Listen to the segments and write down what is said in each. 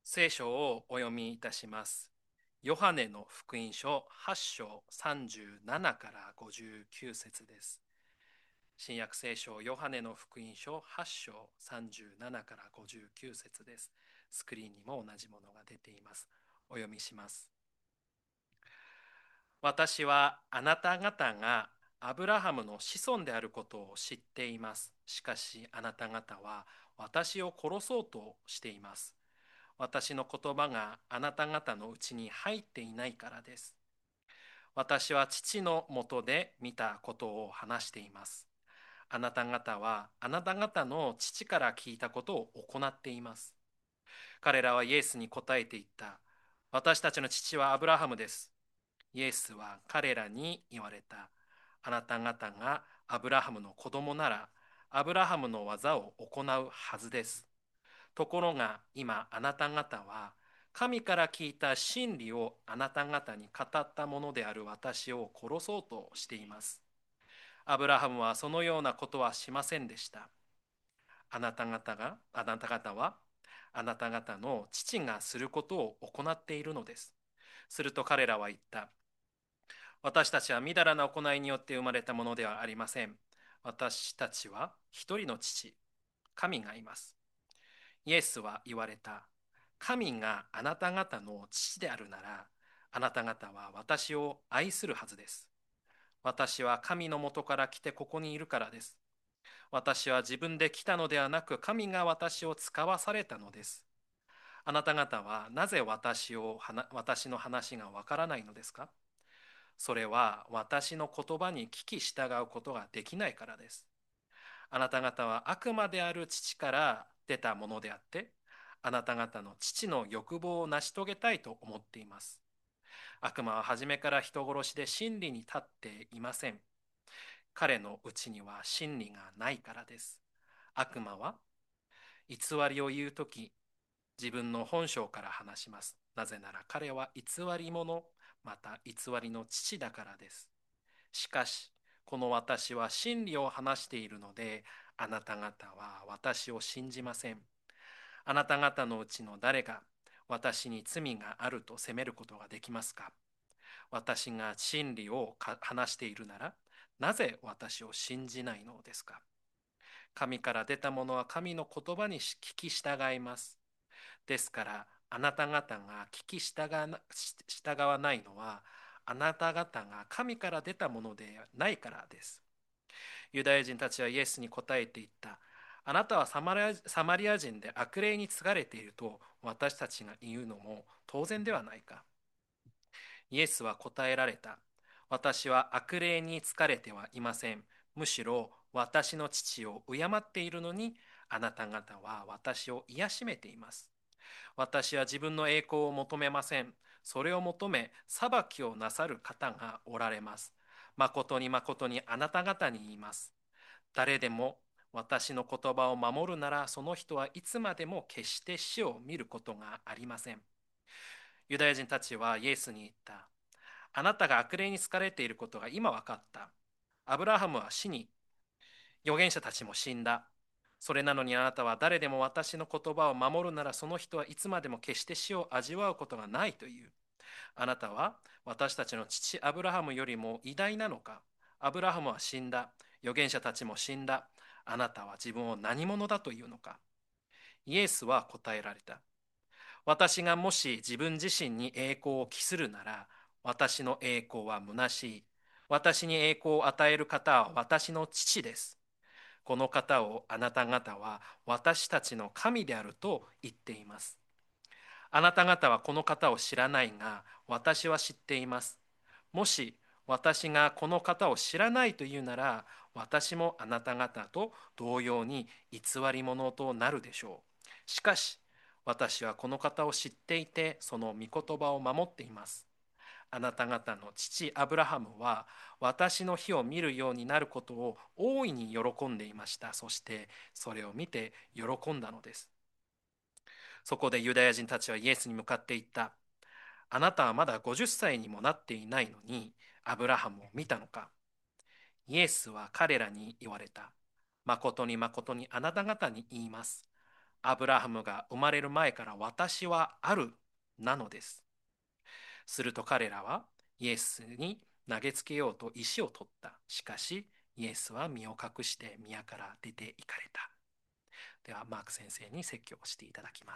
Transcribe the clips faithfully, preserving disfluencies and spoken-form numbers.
聖書をお読みいたします。ヨハネの福音書はち章さんじゅうななからごじゅうきゅう節です。新約聖書ヨハネの福音書はち章さんじゅうななからごじゅうきゅう節です。スクリーンにも同じものが出ています。お読みします。私はあなた方がアブラハムの子孫であることを知っています。しかしあなた方は私を殺そうとしています。私の言葉があなた方のうちに入っていないからです。私は父のもとで見たことを話しています。あなた方はあなた方の父から聞いたことを行っています。彼らはイエスに答えて言った。私たちの父はアブラハムです。イエスは彼らに言われた。あなた方がアブラハムの子供なら、アブラハムの技を行うはずです。ところが今あなた方は神から聞いた真理をあなた方に語ったものである私を殺そうとしています。アブラハムはそのようなことはしませんでした。あなた方が、あなた方はあなた方の父がすることを行っているのです。すると彼らは言った。私たちはみだらな行いによって生まれたものではありません。私たちは一人の父、神がいます。イエスは言われた。神があなた方の父であるなら、あなた方は私を愛するはずです。私は神のもとから来てここにいるからです。私は自分で来たのではなく、神が私を使わされたのです。あなた方はなぜ私を私の話がわからないのですか？それは私の言葉に聞き従うことができないからです。あなた方は悪魔である父から出たものであって、あなた方の父の欲望を成し遂げたいと思っています。悪魔は初めから人殺しで真理に立っていません。彼のうちには真理がないからです。悪魔は偽りを言うとき、自分の本性から話します。なぜなら彼は偽り者、また偽りの父だからです。しかし、この私は真理を話しているので、あなた方は私を信じません。あなた方のうちの誰が私に罪があると責めることができますか？私が真理を話しているなら、なぜ私を信じないのですか？神から出たものは神の言葉に聞き従います。ですから、あなた方が聞き従わないのは、あなた方が神から出たものでないからです。ユダヤ人たちはイエスに答えて言った。あなたはサマリアサマリア人で悪霊に継がれていると私たちが言うのも当然ではないか。イエスは答えられた。私は悪霊に疲れてはいません。むしろ私の父を敬っているのに、あなた方は私を癒しめています。私は自分の栄光を求めません。それを求め、裁きをなさる方がおられます。誠に誠にあなた方に言います。誰でも私の言葉を守るなら、その人はいつまでも決して死を見ることがありません。ユダヤ人たちはイエスに言った。あなたが悪霊に疲れていることが今分かった。アブラハムは死に、預言者たちも死んだ。それなのにあなたは誰でも私の言葉を守るならその人はいつまでも決して死を味わうことがないという。あなたは私たちの父アブラハムよりも偉大なのか？アブラハムは死んだ。預言者たちも死んだ。あなたは自分を何者だというのか？イエスは答えられた。私がもし自分自身に栄光を期するなら、私の栄光は虚しい。私に栄光を与える方は私の父です。この方をあなた方は私たちの神であると言っています。あなた方はこの方を知らないが、私は知っています。もし私がこの方を知らないというなら、私もあなた方と同様に偽り者となるでしょう。しかし、私はこの方を知っていて、その御言葉を守っています。あなた方の父アブラハムは私の日を見るようになることを大いに喜んでいました。そしてそれを見て喜んだのです。そこでユダヤ人たちはイエスに向かって言った。あなたはまだごじゅっさいにもなっていないのにアブラハムを見たのか？イエスは彼らに言われた。誠に誠にあなた方に言います。 アブラハムが生まれる前から私はあるなのです。すると彼らはイエスに投げつけようと石を取った。しかし、イエスは身を隠して宮から出て行かれた。では、マーク先生に説教をしていただきます。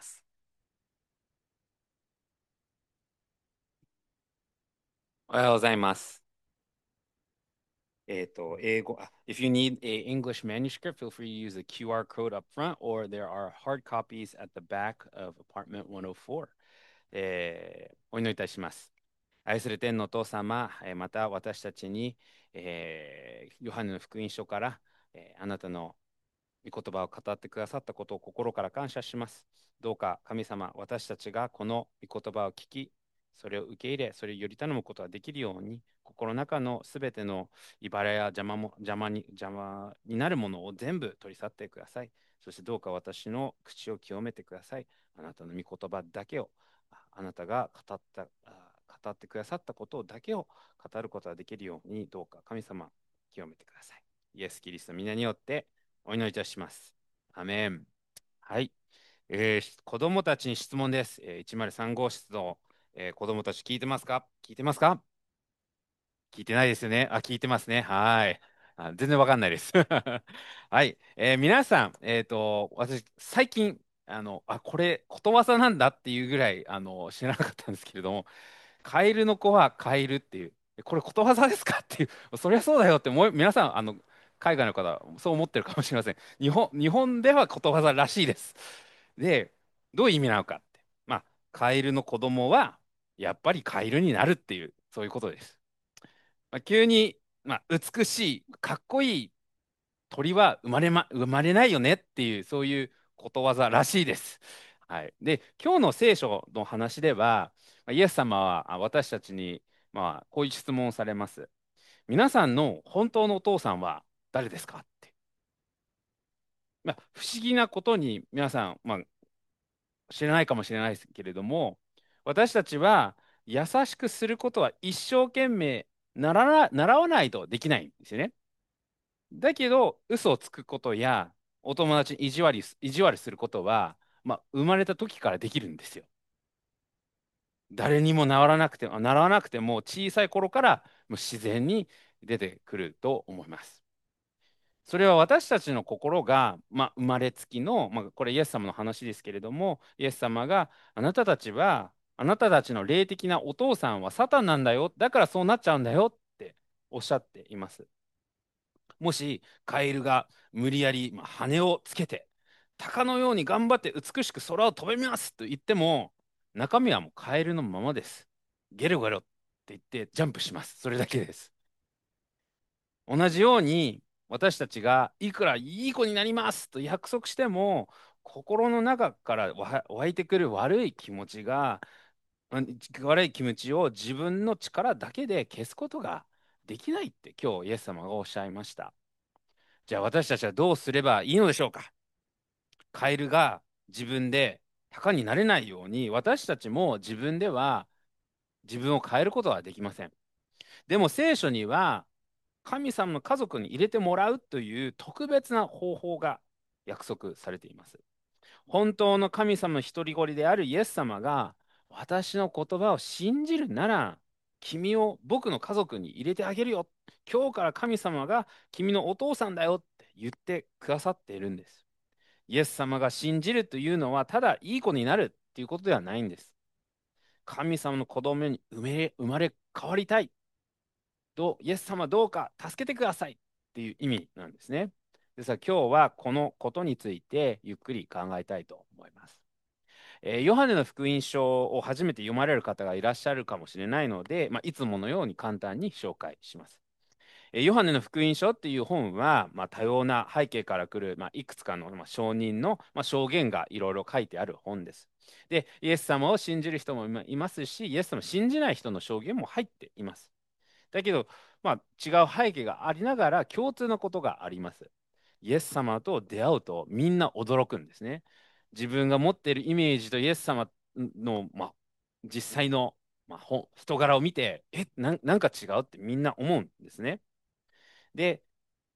おはようございます。えっと、英語、あ if you need a English manuscript, feel free to use the Q R code up front, or there are hard copies at the back of apartment one oh four。えーお祈りいたします。愛する天のお父様、えーまた私たちに、えーヨハネの福音書から、えーあなたの御言葉を語ってくださったことを心から感謝します。どうか神様、私たちがこの御言葉を聞き、それを受け入れ、それをより頼むことができるように、心の中のすべての茨や邪魔も邪魔に邪魔になるものを全部取り去ってください。そしてどうか私の口を清めてください。あなたの御言葉だけを、ああなたが語った、あ語ってくださったことだけを語ることができるように、どうか神様、清めてください。イエス・キリストの皆によってお祈りいたします。アメン。はい。えー子供たちに質問です。えー、いちまるさん号室の、えー子供たち聞いてますか？聞いてますか？聞いてないですよね。あ、聞いてますね。はい。あ、全然わかんないです。はい。えー皆さん、えっと、私、最近、あの、あ、これ、ことわざなんだっていうぐらい、あの、知らなかったんですけれども、カエルの子はカエルっていう、えこれことわざですかっていう、そりゃそうだよって思い、皆さん、あの、海外の方、そう思ってるかもしれません。日本、日本ではことわざらしいです。で、どういう意味なのかって。まあ、カエルの子供は、やっぱりカエルになるっていう、そういうことです。まあ、急に、まあ、美しい、かっこいい鳥は生まれま、生まれないよねっていう、そういうことわざらしいです。はい。で、今日の聖書の話では、まあイエス様はあ私たちに、まあ、こういう質問をされます。皆さんの本当のお父さんは誰ですかって。まあ、不思議なことに皆さん、まあ、知らないかもしれないですけれども、私たちは優しくすることは一生懸命ならな、習わないとできないんですよね。だけど、嘘をつくことや、お友達に意地悪い、意地悪することは、まあ、生まれた時からできるんですよ。誰にも習わなくても、習わなくても、小さい頃からもう自然に出てくると思います。それは私たちの心が、まあ、生まれつきの、まあ、これイエス様の話ですけれども、イエス様があなたたちは、あなたたちの霊的なお父さんはサタンなんだよ、だからそうなっちゃうんだよっておっしゃっています。もしカエルが無理やり、まあ、羽をつけて鷹のように頑張って美しく空を飛びますと言っても中身はもうカエルのままです。ゲロゲロって言ってジャンプします。それだけです。同じように私たちがいくらいい子になりますと約束しても心の中からわ湧いてくる悪い気持ちがうん悪い気持ちを自分の力だけで消すことができないって今日イエス様がおっしゃいました。じゃあ私たちはどうすればいいのでしょうか？カエルが自分で鷹になれないように私たちも自分では自分を変えることはできません。でも聖書には神様の家族に入れてもらうという特別な方法が約束されています。本当の神様の一人子であるイエス様が私の言葉を信じるなら君を僕の家族に入れてあげるよ。今日から神様が君のお父さんだよって言ってくださっているんです。イエス様が信じるというのはただいい子になるっていうことではないんです。神様の子供に生め生まれ変わりたいとイエス様どうか助けてくださいっていう意味なんですね。ですから今日はこのことについてゆっくり考えたいと思います。えーヨハネの福音書を初めて読まれる方がいらっしゃるかもしれないので、まあ、いつものように簡単に紹介します。えーヨハネの福音書っていう本は、まあ、多様な背景から来る、まあ、いくつかの、まあ、証人の、まあ、証言がいろいろ書いてある本です。で、イエス様を信じる人もいまいますし、イエス様を信じない人の証言も入っています。だけど、まあ、違う背景がありながら共通のことがあります。イエス様と出会うとみんな驚くんですね。自分が持っているイメージとイエス様の、まあ、実際の、まあ、ほ人柄を見て、え、なん、なんか違うってみんな思うんですね。で、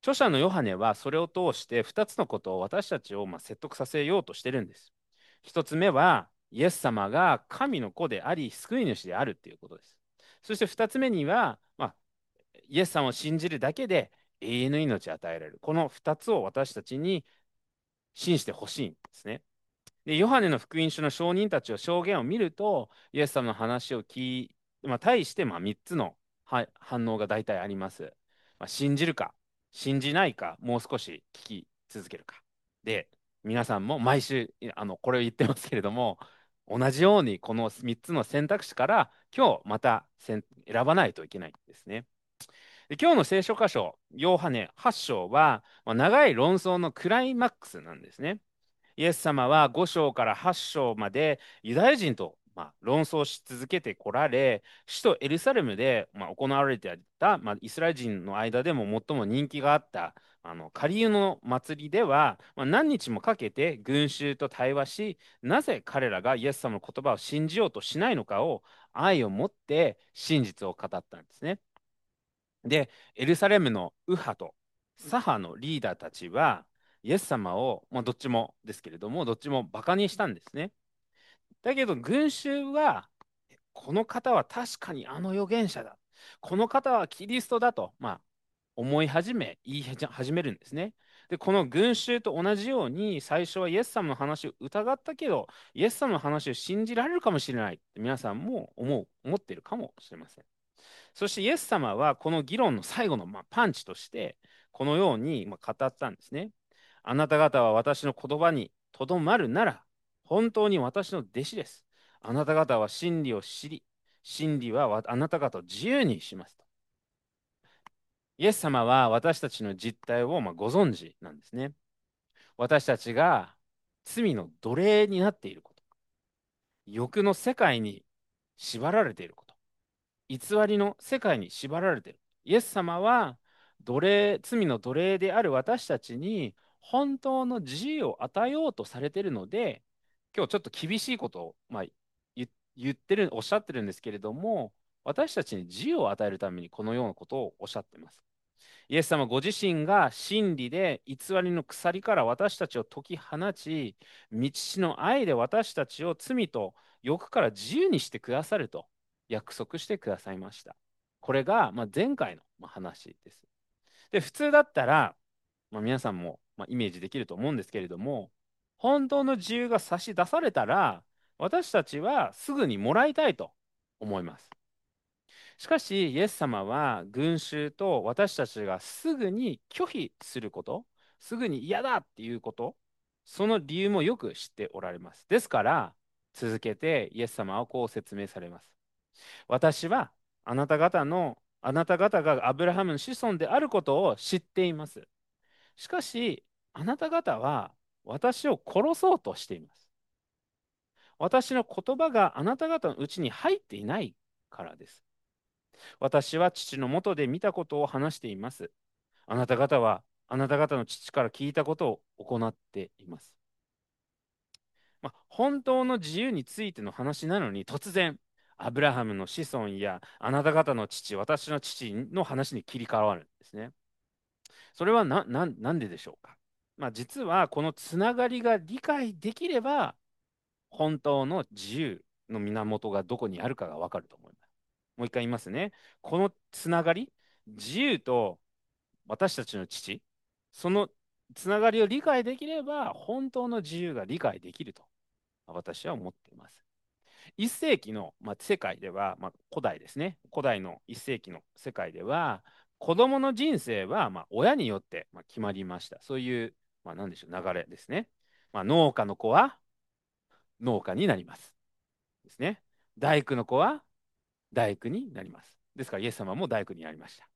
著者のヨハネはそれを通してふたつのことを私たちをまあ説得させようとしてるんです。ひとつめは、イエス様が神の子であり、救い主であるということです。そしてふたつめには、まあ、イエス様を信じるだけで永遠の命を与えられる。このふたつを私たちに信じてほしいんですね。で、ヨハネの福音書の証人たちを証言を見ると、イエス様の話を聞い、まあ、対してまあみっつのは反応が大体あります。まあ、信じるか、信じないか、もう少し聞き続けるか。で、皆さんも毎週あのこれを言ってますけれども、同じようにこのみっつの選択肢から今日また選ばないといけないんですね。で、今日の聖書箇所、ヨハネはち章は、まあ、長い論争のクライマックスなんですね。イエス様はご章からはち章までユダヤ人と、まあ、論争し続けてこられ、首都エルサレムで、まあ、行われていた、まあ、イスラエル人の間でも最も人気があったあのカリユの祭りでは、まあ、何日もかけて群衆と対話し、なぜ彼らがイエス様の言葉を信じようとしないのかを愛を持って真実を語ったんですね。で、エルサレムの右派と左派のリーダーたちは、イエス様を、まあ、どっちもですけれども、どっちもバカにしたんですね。だけど、群衆は、この方は確かにあの預言者だ。この方はキリストだと、まあ、思い始め、言い始めるんですね。で、この群衆と同じように、最初はイエス様の話を疑ったけど、イエス様の話を信じられるかもしれないって皆さんも思う、思っているかもしれません。そしてイエス様はこの議論の最後のまあパンチとしてこのようにまあ語ったんですね。あなた方は私の言葉にとどまるなら本当に私の弟子です。あなた方は真理を知り、真理はあなた方を自由にしますと。イエス様は私たちの実態をまあご存知なんですね。私たちが罪の奴隷になっていること、欲の世界に縛られていること、偽りの世界に縛られている。イエス様は奴隷、罪の奴隷である私たちに本当の自由を与えようとされているので、今日ちょっと厳しいことを、まあ、言言ってる、おっしゃってるんですけれども、私たちに自由を与えるためにこのようなことをおっしゃっています。イエス様ご自身が真理で偽りの鎖から私たちを解き放ち、道の愛で私たちを罪と欲から自由にしてくださると約束してくださいました。これがまあ前回のまあ話です。で、普通だったら、まあ、皆さんもまあイメージできると思うんですけれども、本当の自由が差し出されたら、私たちはすぐにもらいたいと思います。しかし、イエス様は群衆と私たちがすぐに拒否すること、すぐに嫌だっていうこと、その理由もよく知っておられます。ですから、続けてイエス様はこう説明されます。私はあなた方の、あなた方がアブラハムの子孫であることを知っています。しかし、あなた方は私を殺そうとしています。私の言葉があなた方のうちに入っていないからです。私は父のもとで見たことを話しています。あなた方はあなた方の父から聞いたことを行っています。まあ、本当の自由についての話なのに突然、アブラハムの子孫やあなた方の父、私の父の話に切り替わるんですね。それはな、な、なんででしょうか。まあ、実はこのつながりが理解できれば、本当の自由の源がどこにあるかがわかると思います。もう一回言いますね。このつながり、自由と私たちの父、そのつながりを理解できれば、本当の自由が理解できると私は思っています。いっ世紀の、まあ、世界では、まあ、古代ですね。古代のいっ世紀の世界では、子供の人生は、まあ、親によって、まあ、決まりました。そういう、まあ、なんでしょう、流れですね。まあ、農家の子は農家になります。ですね。大工の子は大工になります。ですから、イエス様も大工になりました。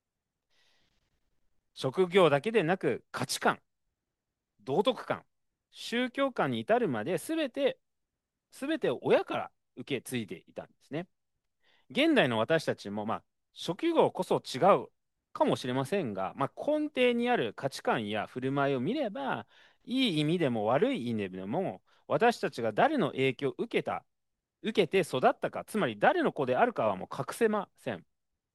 職業だけでなく、価値観、道徳観、宗教観に至るまで、すべて、すべてを親から受け継いでいたんですね。現代の私たちも、まあ、職業こそ違うかもしれませんが、まあ、根底にある価値観や振る舞いを見れば、いい意味でも悪い意味でも、私たちが誰の影響を受けた、受けて育ったか、つまり誰の子であるかはもう隠せません。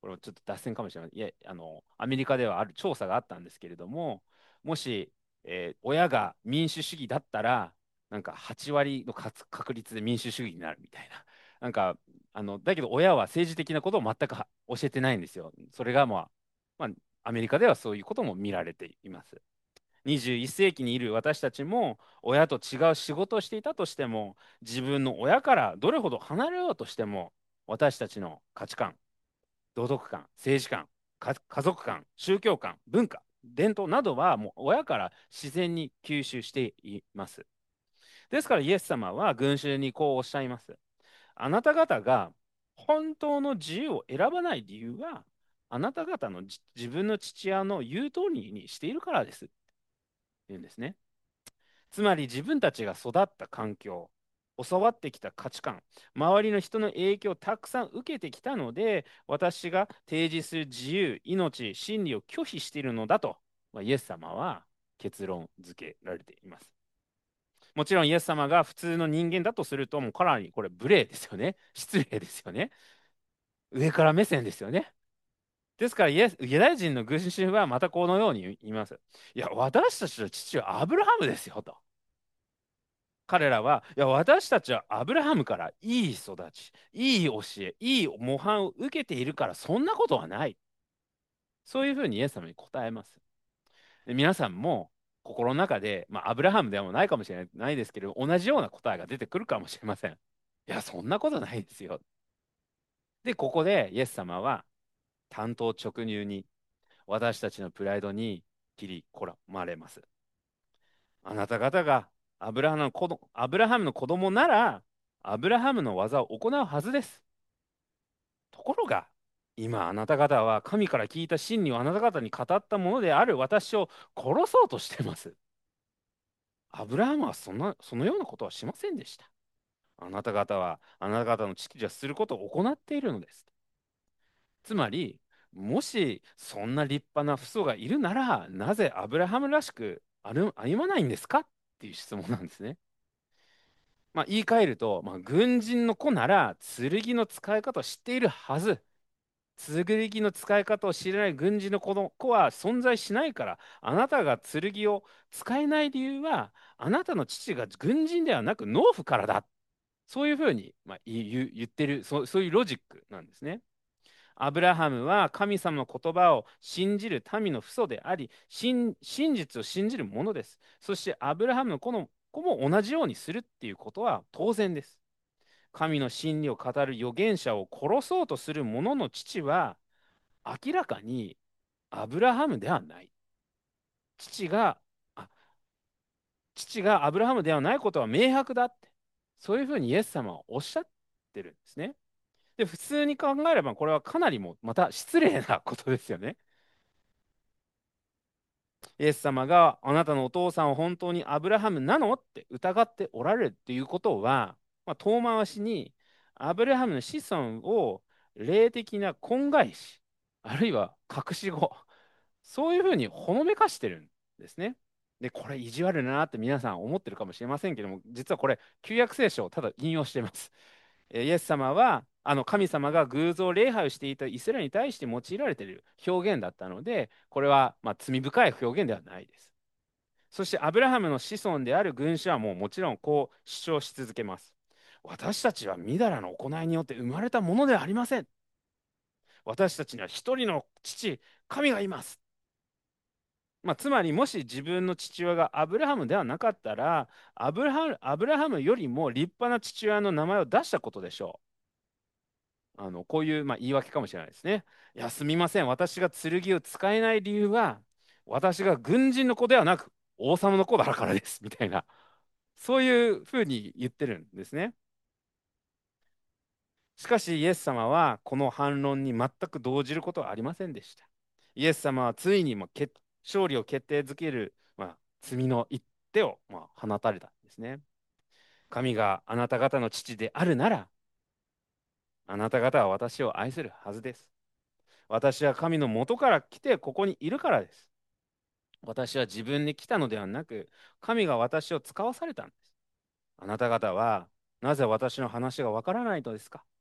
これもちょっと脱線かもしれない。いや、あの、アメリカではある調査があったんですけれども、もし、えー親が民主主義だったら、なんかはち割の確確率で民主主義になるみたいな。なんか、あの、だけど親は政治的なことを全くは教えてないんですよ。それが、まあ、まあ、アメリカではそういうことも見られています。にじゅういっ世紀にいる私たちも親と違う仕事をしていたとしても、自分の親からどれほど離れようとしても、私たちの価値観、道徳観、政治観、か家族観、宗教観、文化、伝統などはもう親から自然に吸収しています。ですからイエス様は群衆にこうおっしゃいます。あなた方が本当の自由を選ばない理由は、あなた方のじ自分の父親の言う通りにしているからです。言うんですね。つまり自分たちが育った環境、教わってきた価値観、周りの人の影響をたくさん受けてきたので、私が提示する自由、命、真理を拒否しているのだと、まあ、イエス様は結論付けられています。もちろんイエス様が普通の人間だとすると、もうかなりこれ無礼ですよね。失礼ですよね。上から目線ですよね。ですからイエス、ユダヤ人の群衆はまたこのように言います。いや、私たちの父はアブラハムですよと。彼らは、いや、私たちはアブラハムからいい育ち、いい教え、いい模範を受けているから、そんなことはない。そういうふうにイエス様に答えます。で皆さんも心の中で、まあ、アブラハムでもないかもしれないですけど、同じような答えが出てくるかもしれません。いや、そんなことないですよ。で、ここでイエス様は、単刀直入に私たちのプライドに切り込まれます。あなた方がアブラハムの子どアブラハムの子供なら、アブラハムの技を行うはずです。ところが、今あなた方は神から聞いた真理をあなた方に語ったものである私を殺そうとしています。アブラハムはそんな、そのようなことはしませんでした。あなた方は、あなた方の父がすることを行っているのです。つまり、もしそんな立派な父祖がいるなら、なぜアブラハムらしく歩歩まないんですかっていう質問なんですね。まあ、言い換えると、まあ、軍人の子なら剣の使い方を知っているはず。剣の使い方を知らない軍人の子の子は存在しないから、あなたが剣を使えない理由は、あなたの父が軍人ではなく農夫からだ。そういうふうに、まあ、言う言ってるそう、そういうロジックなんですね。アブラハムは神様の言葉を信じる民の父祖であり、真、真実を信じるものです。そしてアブラハムの子の子も同じようにするっていうことは当然です。神の真理を語る預言者を殺そうとする者の父は明らかにアブラハムではない。父が、あ、父がアブラハムではないことは明白だって。そういうふうにイエス様はおっしゃってるんですね。で、普通に考えればこれはかなりもまた失礼なことですよね。イエス様があなたのお父さんは本当にアブラハムなのって疑っておられるっていうことは、まあ、遠回しにアブラハムの子孫を霊的な婚外子、あるいは隠し子、そういうふうにほのめかしてるんですね。で、これ意地悪だなって皆さん思ってるかもしれませんけども、実はこれ、旧約聖書をただ引用しています。えーイエス様は、あの神様が偶像礼拝をしていたイスラエルに対して用いられている表現だったので、これはまあ罪深い表現ではないです。そしてアブラハムの子孫である群衆はもうもちろんこう主張し続けます。私たちはみだらの行いによって生まれたものではありません。私たちには一人の父、神がいます。まあ、つまり、もし自分の父親がアブラハムではなかったら、アブラハム、アブラハムよりも立派な父親の名前を出したことでしょう。あのこういう、まあ、言い訳かもしれないですね。いや、すみません。私が剣を使えない理由は、私が軍人の子ではなく、王様の子だからです。みたいな。そういうふうに言ってるんですね。しかし、イエス様はこの反論に全く動じることはありませんでした。イエス様はついにも決勝利を決定づける、まあ、罪の一手を、まあ、放たれたんですね。神があなた方の父であるなら、あなた方は私を愛するはずです。私は神の元から来てここにいるからです。私は自分で来たのではなく、神が私を使わされたんです。あなた方は、なぜ私の話がわからないのですか？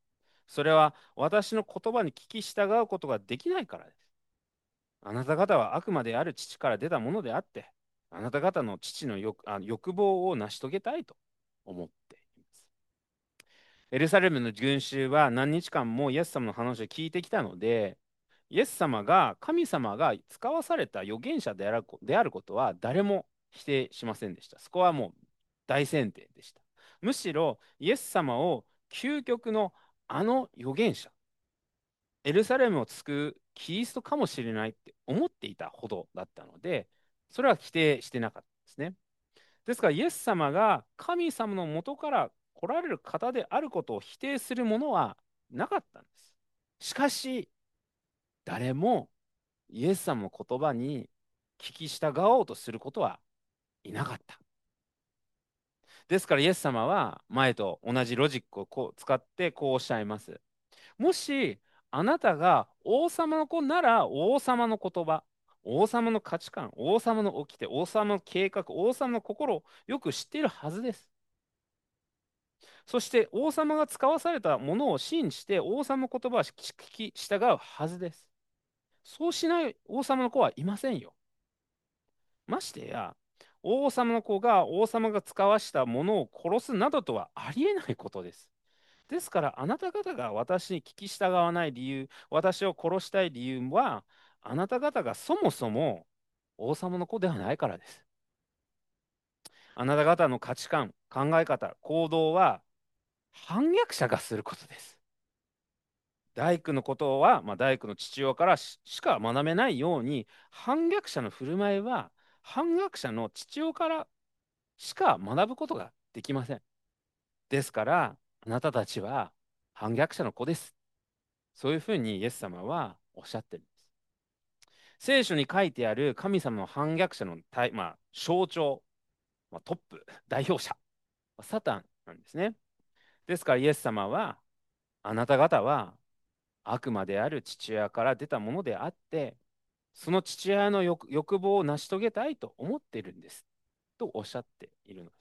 それは私の言葉に聞き従うことができないからです。あなた方は悪魔である父から出たものであって、あなた方の父の欲、あ、欲望を成し遂げたいと思っています。エルサレムの群衆は何日間もイエス様の話を聞いてきたので、イエス様が神様が使わされた預言者であるこであることは誰も否定しませんでした。そこはもう大前提でした。むしろイエス様を究極のあの預言者、エルサレムを救うキリストかもしれないって思っていたほどだったので、それは否定してなかったんですね。ですから、イエス様が神様の元から来られる方であることを否定するものはなかったんです。しかし、誰もイエス様の言葉に聞き従おうとすることはいなかった。ですから、イエス様は前と同じロジックをこう使ってこうおっしゃいます。もし、あなたが王様の子なら王様の言葉、王様の価値観、王様の掟、王様の計画、王様の心をよく知っているはずです。そして王様が使わされたものを信じて王様の言葉を聞き従うはずです。そうしない王様の子はいませんよ。ましてや、王様の子が王様が使わしたものを殺すなどとはありえないことです。ですから、あなた方が私に聞き従わない理由、私を殺したい理由は、あなた方がそもそも王様の子ではないからです。あなた方の価値観、考え方、行動は反逆者がすることです。大工のことは、まあ、大工の父親からししか学べないように、反逆者の振る舞いは、反逆者の父親からしか学ぶことができません。ですから、あなたたちは反逆者の子です。そういうふうにイエス様はおっしゃってるんです。聖書に書いてある神様の反逆者の対、まあ、象徴、まあ、トップ、代表者、サタンなんですね。ですから、イエス様は、あなた方は悪魔である父親から出たものであって、その父親の欲、欲望を成し遂げたいと思っているんです。とおっしゃっているのです。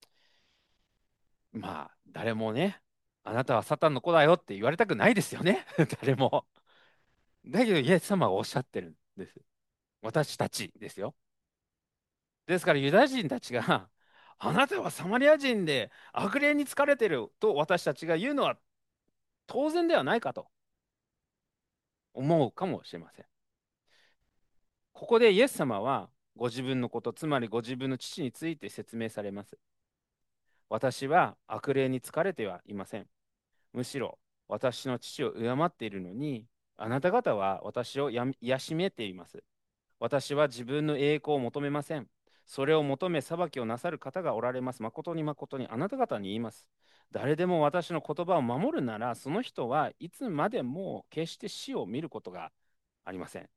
まあ、誰もね、あなたはサタンの子だよって言われたくないですよね。誰も。だけど、イエス様はおっしゃってるんです。私たちですよ。ですから、ユダヤ人たちが、あなたはサマリア人で悪霊に疲れてると私たちが言うのは当然ではないかと思うかもしれません。ここでイエス様はご自分のこと、つまりご自分の父について説明されます。私は悪霊に疲れてはいません。むしろ私の父を敬っているのに、あなた方は私をや癒しめています。私は自分の栄光を求めません。それを求め裁きをなさる方がおられます。誠に誠にあなた方に言います。誰でも私の言葉を守るなら、その人はいつまでも決して死を見ることがありません。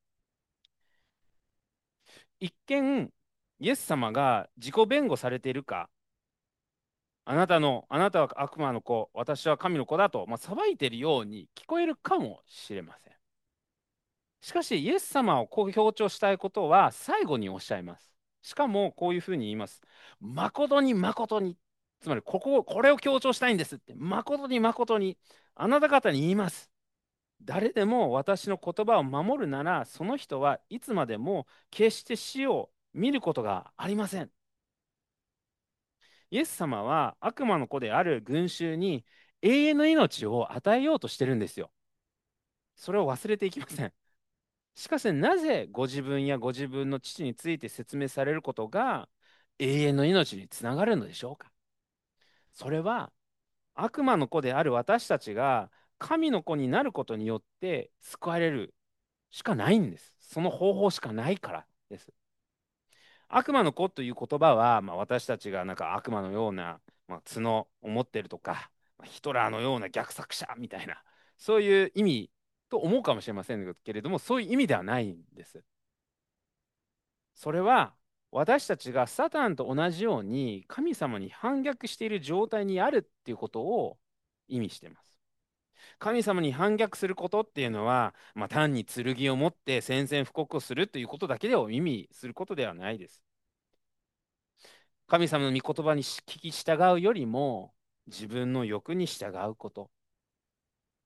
一見、イエス様が自己弁護されているか、あなたの、あなたは悪魔の子、私は神の子だと、まあ、裁いているように聞こえるかもしれません。しかし、イエス様をこう強調したいことは最後におっしゃいます。しかも、こういうふうに言います。誠に誠に。つまり、ここ、これを強調したいんですって。誠に誠に。あなた方に言います。誰でも私の言葉を守るなら、その人はいつまでも決して死を見ることがありません。イエス様は悪魔の子である群衆に永遠の命を与えようとしてるんですよ。それを忘れていきません。しかし、なぜご自分やご自分の父について説明されることが永遠の命につながるのでしょうか。それは悪魔の子である私たちが神の子になることによって救われるしかないんです。その方法しかないからです。悪魔の子という言葉は、まあ、私たちがなんか悪魔のような、まあ、角を持ってるとか、まあヒトラーのような逆作者みたいな、そういう意味と思うかもしれませんけれども、そういう意味ではないんです。それは私たちがサタンと同じように神様に反逆している状態にあるっていうことを意味しています。神様に反逆することっていうのは、まあ、単に剣を持って宣戦布告をするということだけでは意味することではないです。神様の御言葉に聞き従うよりも自分の欲に従うこと。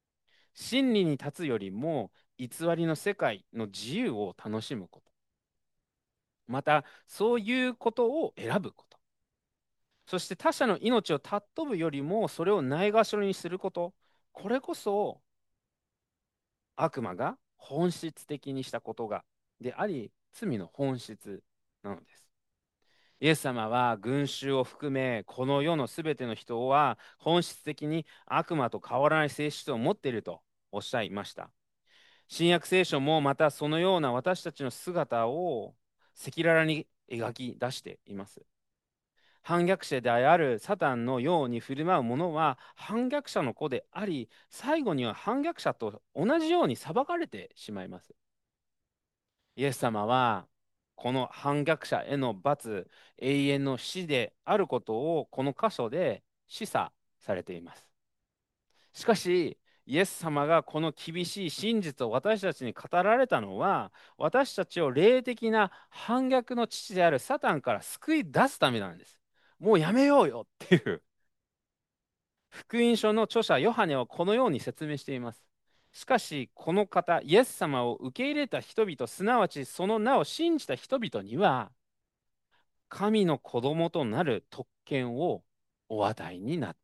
真理に立つよりも偽りの世界の自由を楽しむこと。また、そういうことを選ぶこと。そして他者の命を尊ぶよりもそれをないがしろにすること。これこそ悪魔が本質的にしたことがであり、罪の本質なのです。イエス様は群衆を含め、この世のすべての人は本質的に悪魔と変わらない性質を持っているとおっしゃいました。新約聖書もまたそのような私たちの姿を赤裸々に描き出しています。反逆者であるサタンのように振る舞う者は反逆者の子であり、最後には反逆者と同じように裁かれてしまいます。イエス様はこの反逆者への罰、永遠の死であることをこの箇所で示唆されています。しかし、イエス様がこの厳しい真実を私たちに語られたのは、私たちを霊的な反逆の父であるサタンから救い出すためなんです。もうやめようよっていう。福音書の著者ヨハネはこのように説明しています。しかし、この方、イエス様を受け入れた人々、すなわちその名を信じた人々には、神の子供となる特権をお与えになった。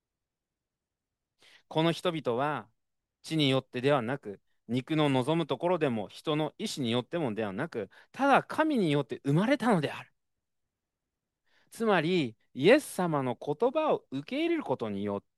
この人々は、地によってではなく、肉の望むところでも、人の意志によってもではなく、ただ神によって生まれたのである。つまり、イエス様の言葉を受け入れることによって、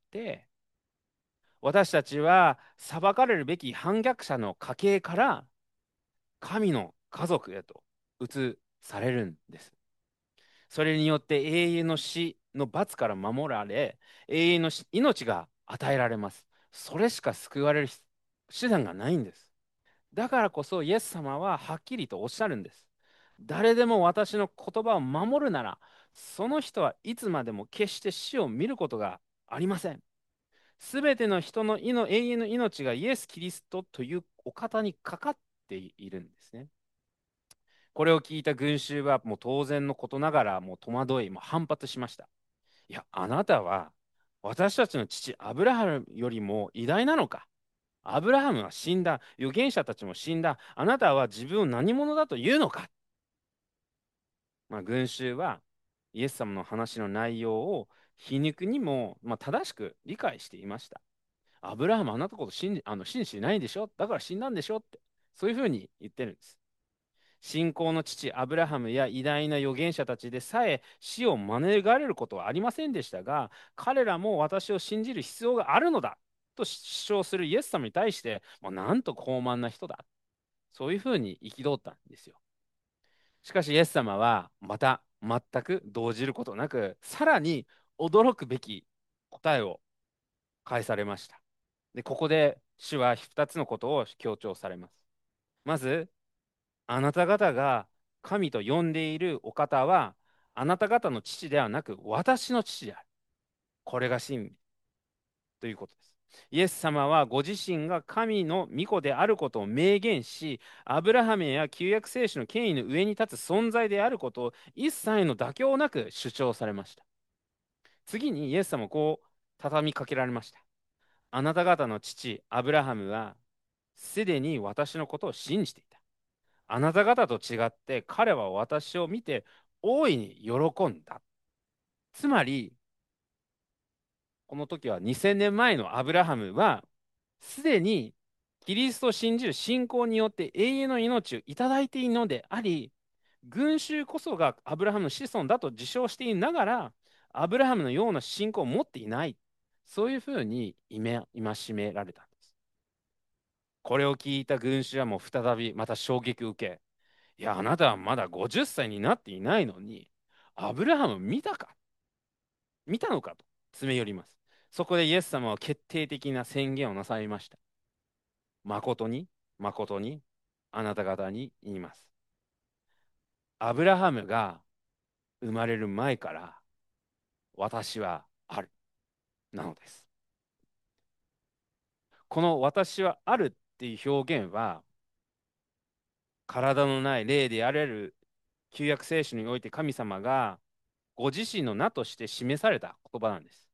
私たちは裁かれるべき反逆者の家系から神の家族へと移されるんです。それによって永遠の死の罰から守られ、永遠の命が与えられます。それしか救われる手段がないんです。だからこそイエス様ははっきりとおっしゃるんです。誰でも私の言葉を守るなら、その人はいつまでも決して死を見ることがありません。すべての人の命永遠の命がイエス・キリストというお方にかかっているんですね。これを聞いた群衆はもう当然のことながらもう戸惑い、もう反発しました。いや、あなたは私たちの父アブラハムよりも偉大なのか。アブラハムは死んだ。預言者たちも死んだ。あなたは自分を何者だと言うのか。まあ、群衆はイエス様の話の内容を皮肉にも、まあ、正しく理解していました。アブラハムあなたのこと信じ、あの信じてないんでしょ、だから死んだんでしょって、そういうふうに言ってるんです。信仰の父アブラハムや偉大な預言者たちでさえ死を免れることはありませんでしたが、彼らも私を信じる必要があるのだと主張するイエス様に対して、もうなんと高慢な人だ。そういうふうに憤ったんですよ。しかしイエス様はまた全く動じることなく、さらに驚くべき答えを返されました。で、ここで主はふたつのことを強調されます。まず、あなた方が神と呼んでいるお方は、あなた方の父ではなく、私の父である。これが真理ということです。イエス様はご自身が神の御子であることを明言し、アブラハムや旧約聖書の権威の上に立つ存在であることを一切の妥協なく主張されました。次にイエス様はこう畳みかけられました。あなた方の父、アブラハムは、すでに私のことを信じていた。あなた方と違って彼は私を見て大いに喜んだ。つまり、この時はにせんねんまえのアブラハムは、すでにキリストを信じる信仰によって永遠の命をいただいているのであり、群衆こそがアブラハムの子孫だと自称していながら、アブラハムのような信仰を持っていない。そういうふうに戒められたんです。これを聞いた群衆はもう再びまた衝撃を受け、いや、あなたはまだごじゅっさいになっていないのに、アブラハム見たか見たのかと詰め寄ります。そこでイエス様は決定的な宣言をなさいました。誠に、誠に、あなた方に言います。アブラハムが生まれる前から私はある。なのです。この私はあるっていう表現は、体のない霊であられる旧約聖書において神様がご自身の名として示された言葉なんです。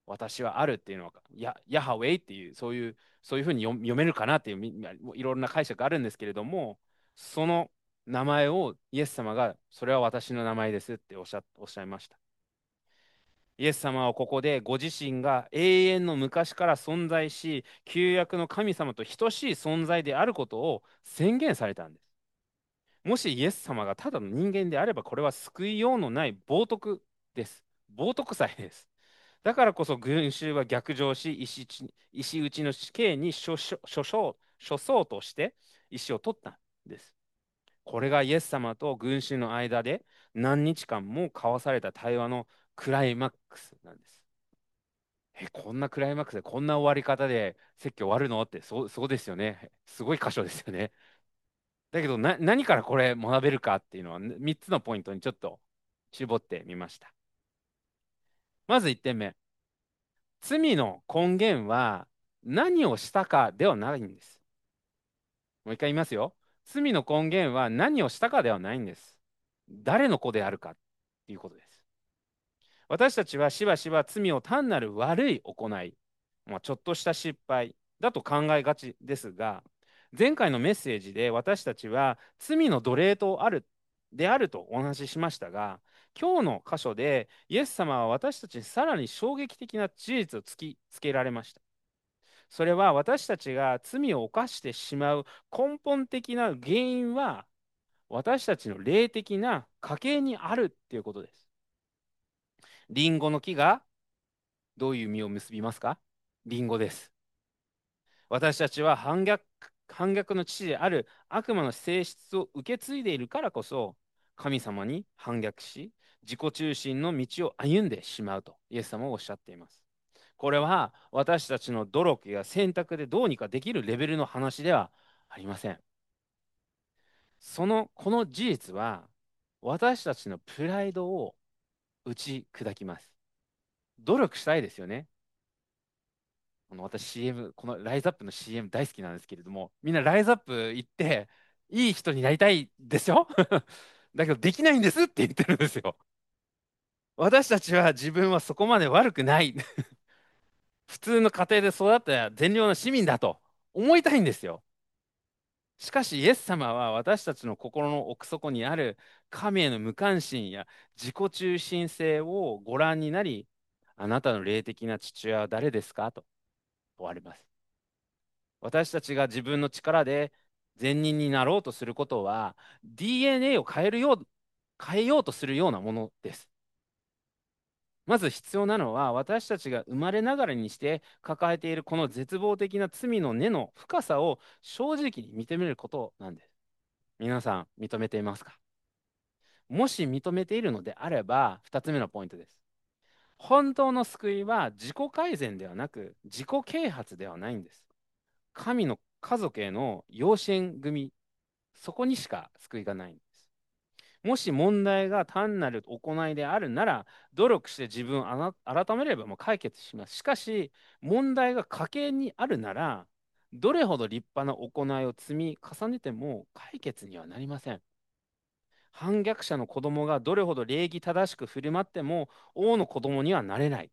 私はあるっていうのは、や、ヤハウェイっていう、そういう、そういうふうに読読めるかなっていう、みいろんな解釈があるんですけれども、その名前をイエス様が、それは私の名前ですっておっしゃ、おっしゃいました。イエス様はここでご自身が永遠の昔から存在し、旧約の神様と等しい存在であることを宣言されたんです。もしイエス様がただの人間であれば、これは救いようのない冒涜です。冒涜罪です。だからこそ群衆は逆上し、石地石打ちの死刑に処処処処処そうとして石を取ったんです。これがイエス様と群衆の間で何日間も交わされた対話のクライマックスなんです。え、こんなクライマックスでこんな終わり方で説教終わるのって、そう、そうですよね。すごい箇所ですよね。だけどな、何からこれ学べるかっていうのはみっつのポイントにちょっと絞ってみました。まずいってんめ。罪の根源は何をしたかではないんです。もう一回言いますよ。罪の根源は何をしたかではないんです。誰の子であるかっていうことです。私たちはしばしば罪を単なる悪い行い、まあ、ちょっとした失敗だと考えがちですが、前回のメッセージで私たちは罪の奴隷とあるであるとお話ししましたが、今日の箇所でイエス様は私たちにさらに衝撃的な事実を突きつけられました。それは私たちが罪を犯してしまう根本的な原因は私たちの霊的な家系にあるっていうことです。リンゴの木がどういう実を結びますか？リンゴです。私たちは反逆、反逆の父である悪魔の性質を受け継いでいるからこそ、神様に反逆し、自己中心の道を歩んでしまうとイエス様はおっしゃっています。これは私たちの努力や選択でどうにかできるレベルの話ではありません。その、この事実は私たちのプライドを打ち砕きます。努力したいですよね。この私 シーエム、このライズアップの シーエム 大好きなんですけれども、みんなライズアップ行って、いい人になりたいですよ。だけど、できないんですって言ってるんですよ。私たちは自分はそこまで悪くない。普通の家庭で育った善良な市民だと思いたいんですよ。しかし、イエス様は私たちの心の奥底にある神への無関心や自己中心性をご覧になり、あなたの霊的な父親は誰ですかと問われます。私たちが自分の力で善人になろうとすることは ディーエヌエー を変えるよう、変えようとするようなものです。まず必要なのは私たちが生まれながらにして抱えているこの絶望的な罪の根の深さを正直に認めることなんです。皆さん認めていますか？もし認めているのであればふたつめのポイントです。本当の救いは自己改善ではなく自己啓発ではないんです。神の家族への養子縁組、そこにしか救いがないんです。もし問題が単なる行いであるなら、努力して自分をあな改めればもう解決します。しかし、問題が家計にあるなら、どれほど立派な行いを積み重ねても解決にはなりません。反逆者の子供がどれほど礼儀正しく振る舞っても王の子供にはなれない。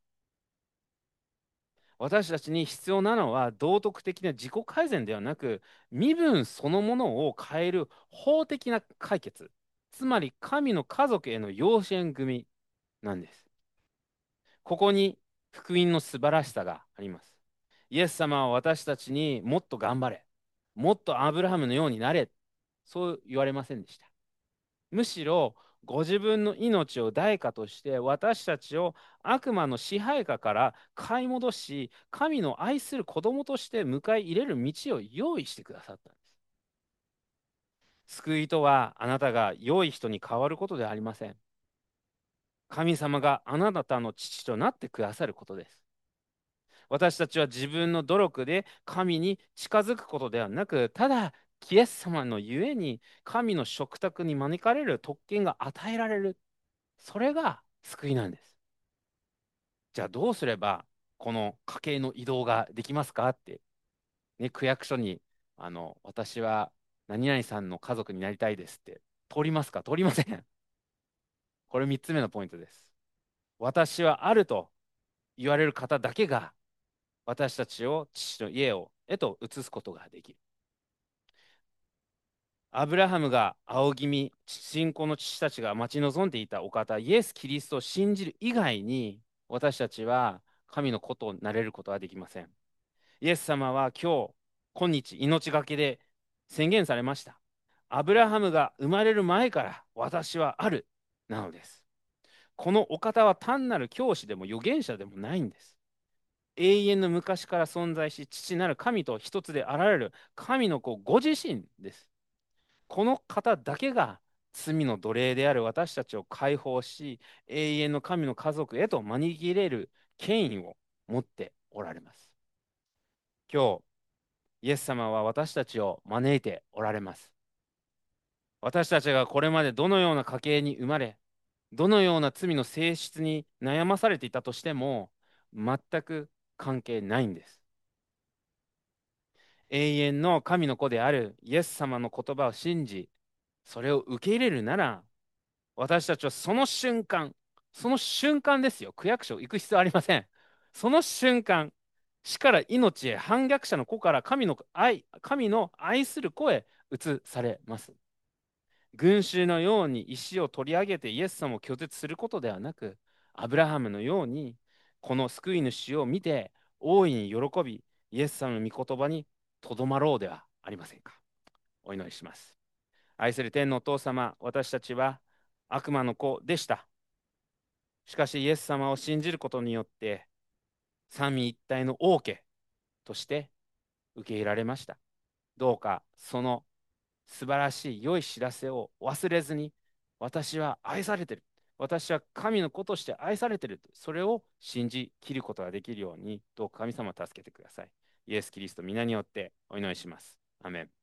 私たちに必要なのは道徳的な自己改善ではなく、身分そのものを変える法的な解決。つまり神の家族への養子縁組なんです。ここに福音の素晴らしさがあります。イエス様は私たちにもっと頑張れ、もっとアブラハムのようになれ、そう言われませんでした。むしろご自分の命を代価として私たちを悪魔の支配下から買い戻し、神の愛する子供として迎え入れる道を用意してくださったんです。救いとはあなたが良い人に変わることではありません。神様があなたの父となってくださることです。私たちは自分の努力で神に近づくことではなく、ただイエス様のゆえに神の食卓に招かれる特権が与えられる。それが救いなんです。じゃあどうすればこの家計の移動ができますかって、ね、区役所にあの私は何々さんの家族になりたいですって通りますか？通りません。これみっつめのポイントです。私はあると言われる方だけが私たちを父の家をへと移すことができる。アブラハムが仰ぎ見、信仰の父たちが待ち望んでいたお方、イエス・キリストを信じる以外に、私たちは神の子となれることはできません。イエス様は今日、今日、命がけで宣言されました。アブラハムが生まれる前から私はある、なのです。このお方は単なる教師でも預言者でもないんです。永遠の昔から存在し、父なる神と一つであられる神の子ご自身です。この方だけが罪の奴隷である私たちを解放し、永遠の神の家族へと招き入れる権威を持っておられます。今日、イエス様は私たちを招いておられます。私たちがこれまでどのような家系に生まれ、どのような罪の性質に悩まされていたとしても、全く関係ないんです。永遠の神の子であるイエス様の言葉を信じ、それを受け入れるなら、私たちはその瞬間、その瞬間ですよ。区役所行く必要ありません。その瞬間、死から命へ反逆者の子から神の愛、神の愛する子へ移されます。群衆のように石を取り上げてイエス様を拒絶することではなく、アブラハムのように、この救い主を見て、大いに喜び、イエス様の御言葉にとどまろうではありませんか。お祈りします。愛する天のお父様、私たちは悪魔の子でした。しかし、イエス様を信じることによって、三位一体の王家として受け入れられました。どうか、その素晴らしい良い知らせを忘れずに、私は愛されている。私は神の子として愛されている。それを信じきることができるように、どうか神様を助けてください。イエス・キリスト皆によってお祈りします。アメン。